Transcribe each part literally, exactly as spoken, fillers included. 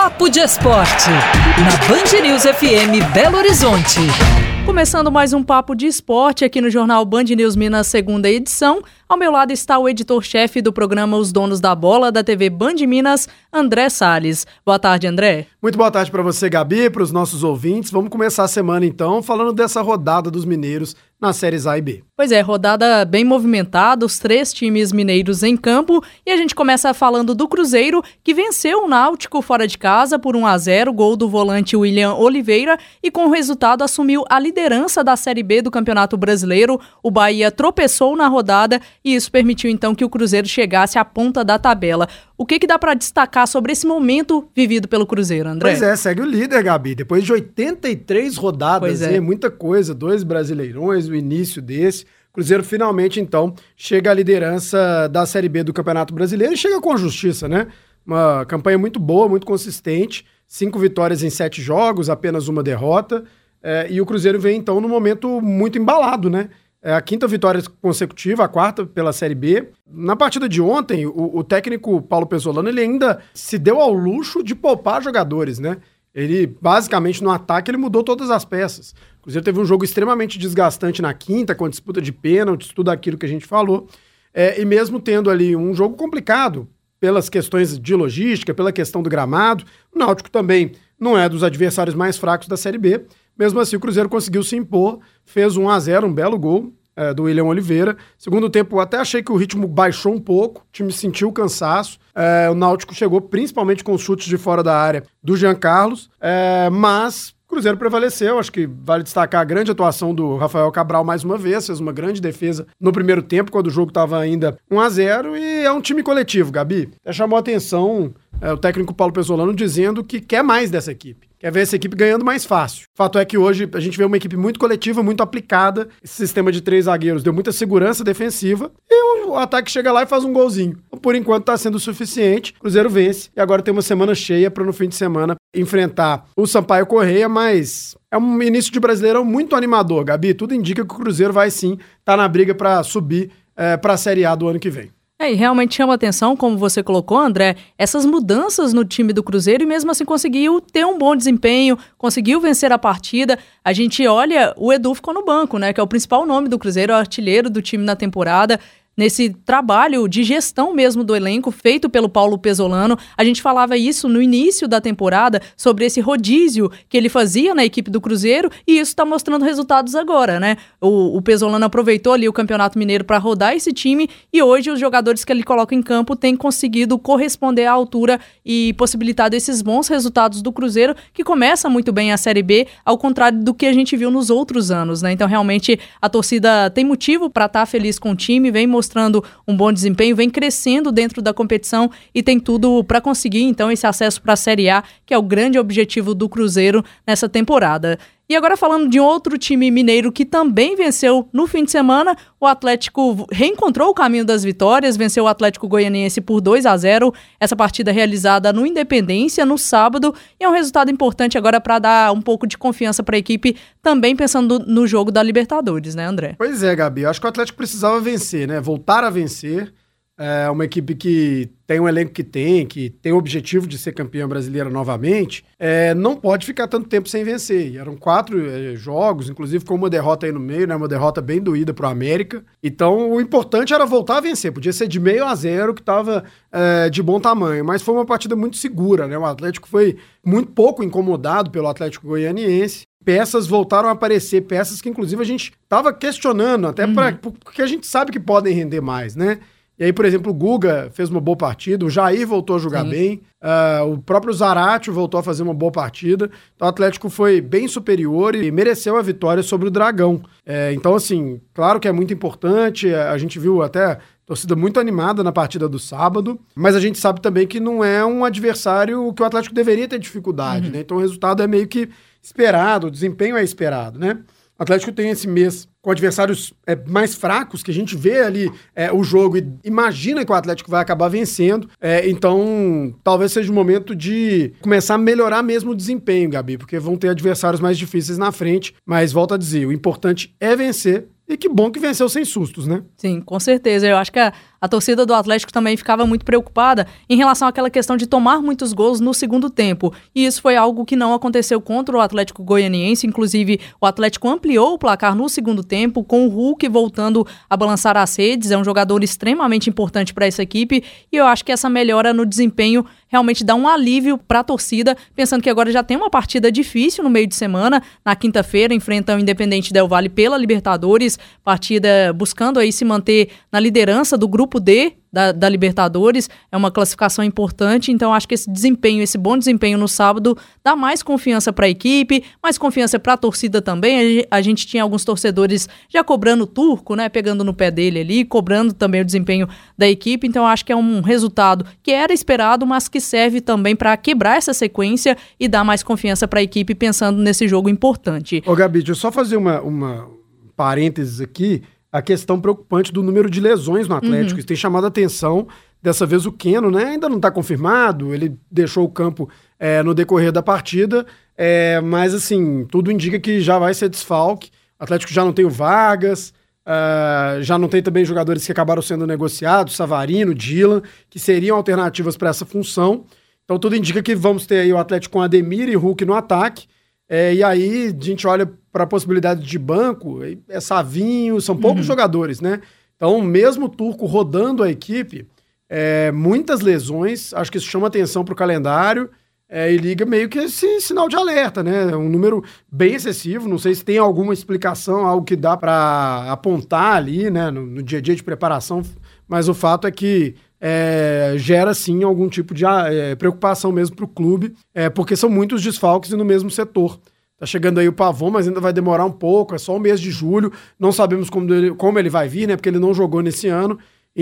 Papo de Esporte, na Band News F M Belo Horizonte. Começando mais um Papo de Esporte aqui no Jornal Band News Minas, segunda edição. Ao meu lado está o editor-chefe do programa Os Donos da Bola, da T V Band Minas, André Salles. Boa tarde, André. Muito boa tarde para você, Gabi, para os nossos ouvintes. Vamos começar a semana, então, falando dessa rodada dos mineiros nas séries A e B. Pois é, rodada bem movimentada, os três times mineiros em campo. E a gente começa falando do Cruzeiro, que venceu o Náutico fora de casa por um a zero, gol do volante William Oliveira, e com o resultado assumiu a liderança da Série B do Campeonato Brasileiro. O Bahia tropeçou na rodada e isso permitiu então que o Cruzeiro chegasse à ponta da tabela. O que, que dá para destacar sobre esse momento vivido pelo Cruzeiro, André? Pois é, segue o líder, Gabi. Depois de oitenta e três rodadas, é. muita coisa, dois brasileirões, o início desse. O Cruzeiro finalmente, então, chega à liderança da Série B do Campeonato Brasileiro e chega com justiça, né? Uma campanha muito boa, muito consistente. Cinco vitórias em sete jogos, apenas uma derrota. É, e o Cruzeiro vem, então, num momento muito embalado, né? É a quinta vitória consecutiva, a quarta pela Série B. Na partida de ontem, o, o técnico Paulo Pezzolano, ele ainda se deu ao luxo de poupar jogadores, né? Ele, basicamente, no ataque, ele mudou todas as peças. O Cruzeiro teve um jogo extremamente desgastante na quinta, com a disputa de pênaltis, tudo aquilo que a gente falou. É, e mesmo tendo ali um jogo complicado, pelas questões de logística, pela questão do gramado, o Náutico também não é dos adversários mais fracos da Série B. Mesmo assim, o Cruzeiro conseguiu se impor, fez um a zero, um belo gol é, do William Oliveira. Segundo tempo, eu até achei que o ritmo baixou um pouco, o time sentiu cansaço. É, o Náutico chegou principalmente com chutes de fora da área do Jean Carlos, é, mas o Cruzeiro prevaleceu. Acho que vale destacar a grande atuação do Rafael Cabral mais uma vez, fez uma grande defesa no primeiro tempo, quando o jogo estava ainda um a zero, e é um time coletivo, Gabi. Até chamou a atenção é, o técnico Paulo Pezzolano dizendo que quer mais dessa equipe. Quer ver essa equipe ganhando mais fácil. O fato é que hoje a gente vê uma equipe muito coletiva, muito aplicada. Esse sistema de três zagueiros deu muita segurança defensiva e o ataque chega lá e faz um golzinho. Por enquanto está sendo o suficiente. O Cruzeiro vence e agora tem uma semana cheia para no fim de semana enfrentar o Sampaio Corrêa, mas é um início de Brasileirão muito animador, Gabi. Tudo indica que o Cruzeiro vai sim estar tá na briga para subir é, para a Série A do ano que vem. É, e realmente chama atenção, como você colocou, André, essas mudanças no time do Cruzeiro e mesmo assim conseguiu ter um bom desempenho, conseguiu vencer a partida. A gente olha, o Edu ficou no banco, né, que é o principal nome do Cruzeiro, o artilheiro do time na temporada. Nesse trabalho de gestão mesmo do elenco, feito pelo Paulo Pezzolano. A gente falava isso no início da temporada, sobre esse rodízio que ele fazia na equipe do Cruzeiro, e isso está mostrando resultados agora, né? O, o Pezzolano aproveitou ali o Campeonato Mineiro para rodar esse time, e hoje os jogadores que ele coloca em campo têm conseguido corresponder à altura e possibilitado esses bons resultados do Cruzeiro, que começa muito bem a Série B, ao contrário do que a gente viu nos outros anos, né? Então, realmente, a torcida tem motivo para estar feliz com o time, vem mostrando mostrando um bom desempenho, vem crescendo dentro da competição e tem tudo para conseguir, então, esse acesso para a Série A, que é o grande objetivo do Cruzeiro nessa temporada. E agora falando de outro time mineiro que também venceu no fim de semana, o Atlético reencontrou o caminho das vitórias, venceu o Atlético Goianiense por dois a zero, essa partida realizada no Independência, no sábado, e é um resultado importante agora para dar um pouco de confiança para a equipe, também pensando no jogo da Libertadores, né, André? Pois é, Gabi, eu acho que o Atlético precisava vencer, né, voltar a vencer. É uma equipe que tem um elenco que tem, que tem o objetivo de ser campeã brasileira novamente, é, não pode ficar tanto tempo sem vencer. E eram quatro é, jogos, inclusive com uma derrota aí no meio, né, uma derrota bem doída pro América. Então o importante era voltar a vencer, podia ser de meio a zero, que estava é, de bom tamanho, mas foi uma partida muito segura, né? O Atlético foi muito pouco incomodado pelo Atlético Goianiense. Peças voltaram a aparecer, peças que inclusive a gente estava questionando, até uhum. pra, porque a gente sabe que podem render mais, né? E aí, por exemplo, o Guga fez uma boa partida, o Jair voltou a jogar Sim. bem, uh, o próprio Zarate voltou a fazer uma boa partida. Então o Atlético foi bem superior e mereceu a vitória sobre o Dragão. É, então, assim, claro que é muito importante, a gente viu até torcida muito animada na partida do sábado, mas a gente sabe também que não é um adversário que o Atlético deveria ter dificuldade, uhum. né? Então o resultado é meio que esperado, o desempenho é esperado, né? O Atlético tem esse mês com adversários é, mais fracos, que a gente vê ali é, o jogo e imagina que o Atlético vai acabar vencendo. É, então, talvez seja o momento de começar a melhorar mesmo o desempenho, Gabi, porque vão ter adversários mais difíceis na frente. Mas, volto a dizer, o importante é vencer. E que bom que venceu sem sustos, né? Sim, com certeza. Eu acho que a, a torcida do Atlético também ficava muito preocupada em relação àquela questão de tomar muitos gols no segundo tempo. E isso foi algo que não aconteceu contra o Atlético Goianiense. Inclusive, o Atlético ampliou o placar no segundo tempo, com o Hulk voltando a balançar as redes. É um jogador extremamente importante para essa equipe e eu acho que essa melhora no desempenho realmente dá um alívio para a torcida, pensando que agora já tem uma partida difícil no meio de semana. Na quinta-feira enfrenta o Independente Del Valle pela Libertadores, partida buscando aí se manter na liderança do grupo D da, da Libertadores. É uma classificação importante, então acho que esse desempenho, esse bom desempenho no sábado dá mais confiança para a equipe, mais confiança para a torcida também. A gente tinha alguns torcedores já cobrando o Turco, né, pegando no pé dele ali, cobrando também o desempenho da equipe, então acho que é um resultado que era esperado, mas que serve também para quebrar essa sequência e dar mais confiança para a equipe pensando nesse jogo importante. Ô Gabi, deixa eu só fazer uma, uma parênteses aqui, a questão preocupante do número de lesões no Atlético. Uhum. Isso tem chamado a atenção. Dessa vez o Keno, né, ainda não está confirmado, ele deixou o campo é, no decorrer da partida, é, mas assim, tudo indica que já vai ser desfalque. O Atlético já não tem o Vargas, uh, já não tem também jogadores que acabaram sendo negociados, Savarino, Dylan, que seriam alternativas para essa função. Então tudo indica que vamos ter aí o Atlético com Ademir e Hulk no ataque. É, e aí a gente olha para a possibilidade de banco, é Savinho, são poucos uhum. jogadores, né? Então, mesmo o Turco rodando a equipe, é, muitas lesões, acho que isso chama atenção para o calendário é, e liga meio que esse sinal de alerta, né? Um número bem excessivo, não sei se tem alguma explicação, algo que dá para apontar ali, né, no, no dia a dia de preparação, mas o fato é que É, gera sim algum tipo de é, preocupação mesmo para o clube, é, porque são muitos desfalques e no mesmo setor. Tá chegando aí o Pavon, mas ainda vai demorar um pouco, é só o mês de julho, não sabemos como ele, como ele vai vir, né, porque ele não jogou nesse ano,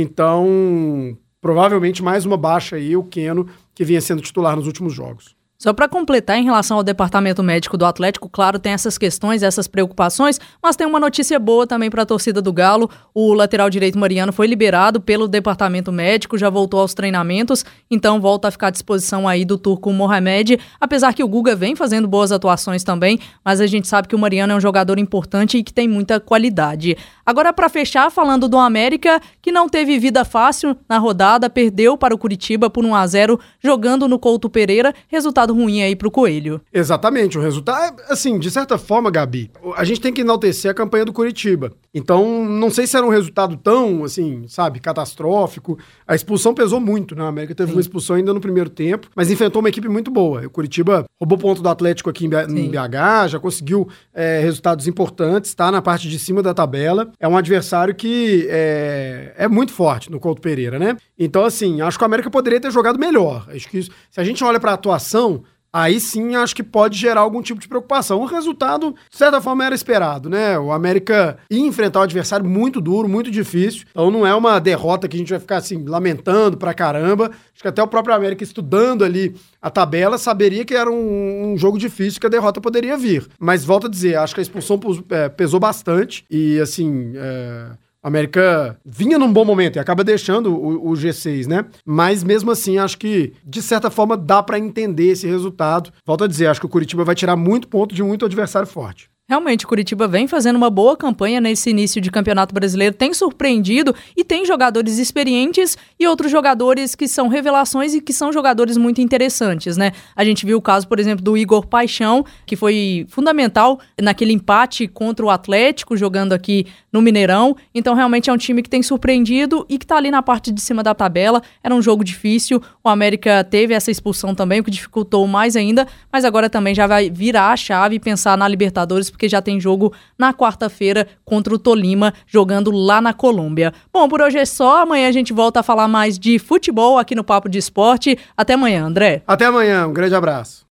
então provavelmente mais uma baixa aí, o Keno, que vinha sendo titular nos últimos jogos. Só para completar, em relação ao departamento médico do Atlético, claro, tem essas questões, essas preocupações, mas tem uma notícia boa também para a torcida do Galo. O lateral direito Mariano foi liberado pelo departamento médico, já voltou aos treinamentos, então volta a ficar à disposição aí do turco Mohamed, apesar que o Guga vem fazendo boas atuações também, mas a gente sabe que o Mariano é um jogador importante e que tem muita qualidade. Agora, para fechar, falando do América, que não teve vida fácil na rodada, perdeu para o Curitiba por um a zero, jogando no Couto Pereira, resultado ruim aí pro Coelho. Exatamente, o resultado, assim, de certa forma, Gabi, a gente tem que enaltecer a campanha do Curitiba. Então, não sei se era um resultado tão, assim, sabe, catastrófico. A expulsão pesou muito, né? A América teve Sim. uma expulsão ainda no primeiro tempo, mas enfrentou uma equipe muito boa. O Curitiba roubou ponto do Atlético aqui em B H, já conseguiu é, resultados importantes, tá na parte de cima da tabela. É um adversário que é, é muito forte no Couto Pereira, né? Então, assim, acho que o América poderia ter jogado melhor. Acho que isso, se a gente olha pra atuação, aí sim acho que pode gerar algum tipo de preocupação. O resultado, de certa forma, era esperado, né? O América ia enfrentar um adversário muito duro, muito difícil. Então não é uma derrota que a gente vai ficar assim, lamentando pra caramba. Acho que até o próprio América, estudando ali a tabela, saberia que era um, um jogo difícil, que a derrota poderia vir. Mas volto a dizer, acho que a expulsão é, pesou bastante. E assim... É... A América vinha num bom momento e acaba deixando o, o G seis, né? Mas mesmo assim, acho que, de certa forma, dá pra entender esse resultado. Volto a dizer, acho que o Curitiba vai tirar muito ponto de muito adversário forte. Realmente, o Curitiba vem fazendo uma boa campanha nesse início de Campeonato Brasileiro, tem surpreendido e tem jogadores experientes e outros jogadores que são revelações e que são jogadores muito interessantes, né? A gente viu o caso, por exemplo, do Igor Paixão, que foi fundamental naquele empate contra o Atlético, jogando aqui no Mineirão. Então, realmente é um time que tem surpreendido e que tá ali na parte de cima da tabela. Era um jogo difícil, o América teve essa expulsão também, o que dificultou mais ainda, mas agora também já vai virar a chave e pensar na Libertadores, porque já tem jogo na quarta-feira contra o Tolima, jogando lá na Colômbia. Bom, por hoje é só. Amanhã a gente volta a falar mais de futebol aqui no Papo de Esporte. Até amanhã, André. Até amanhã. Um grande abraço.